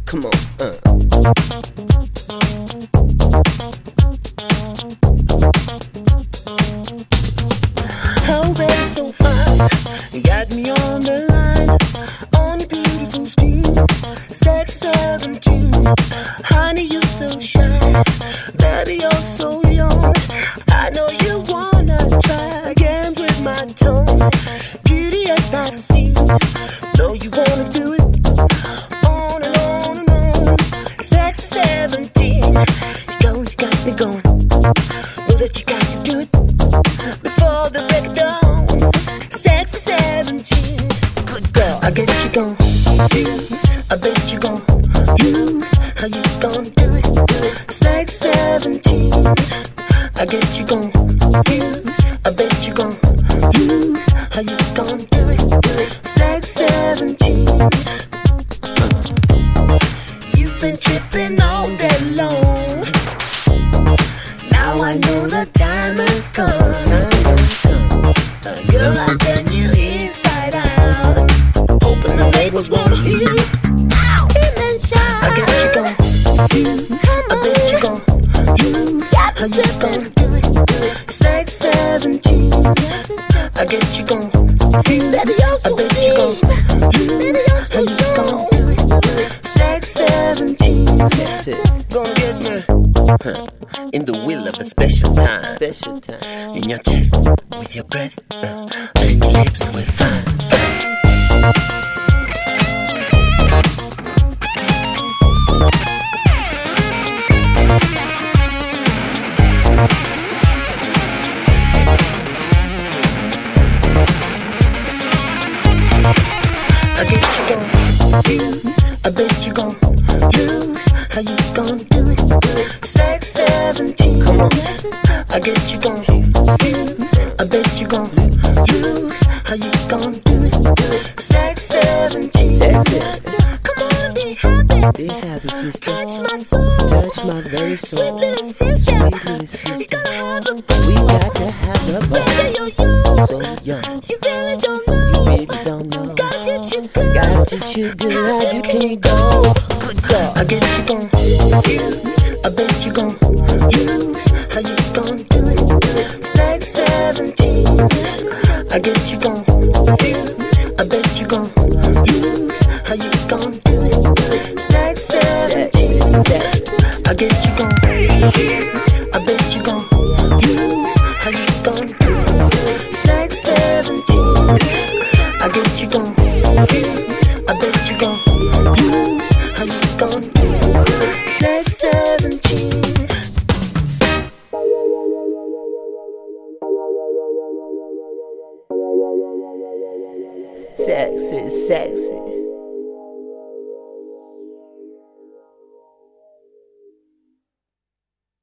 Come on, Oh, baby, so fine. Got me on the line, on your beautiful skin. Sex 17. Honey, you're so shy. Baby, you're so young. I know you wanna try games with my tongue. Beauty as I've seen. Know you wanna do it on and on and on. Sex 17. You got me going. Know that you got to do it before the break of dawn. Sex 17. Good girl, I get you gon' use. I bet you gon' use. How you gon' do it? Sex 17. I get you gon' use. I bet you gon' use. How you gon' do it? Sex 17. You've been tripping all day long. Now I know the time has come. Girl, I turn you inside out. Hoping the neighbors wanna hear you. I get you gon' use. I bet you gon' use. How you gon' do it? Sex 17. I get you gon' use. I bet you gon' use. How you gon' do it? Sex 17. that's it. Gon' get me In the will of a special time. Special time. in your chest with your breath, and your lips were fine. I get you gon' use. I bet you gon' use. How you gon' do it? Sex 17. Come on. I get you gon' use. I bet you gon' use. How you gon' do it? Sex 17. That's it. Come on, be happy. Be happy, sister. Touch my soul. Touch my very Sweet soul. little sister. Sweet little sister. You gotta have a We ball. got to have a ball. Baby, you're young. So young, You really don't you know. really don't know. Gotta teach you good. Gotta teach you good how you can go. Good girl. I get you gon' use. I bet you gon' use. How you gon' do it? Sex 17. I get you gon' use. I bet you gon' use. How you gon' do it? Sex 17. I get you gon' use. I bet you gon' use. How you gon' do it? Sex 17. I get you gon' use. I bet you gon' use. How you gon' do it? Sex 17. Sexy, sexy.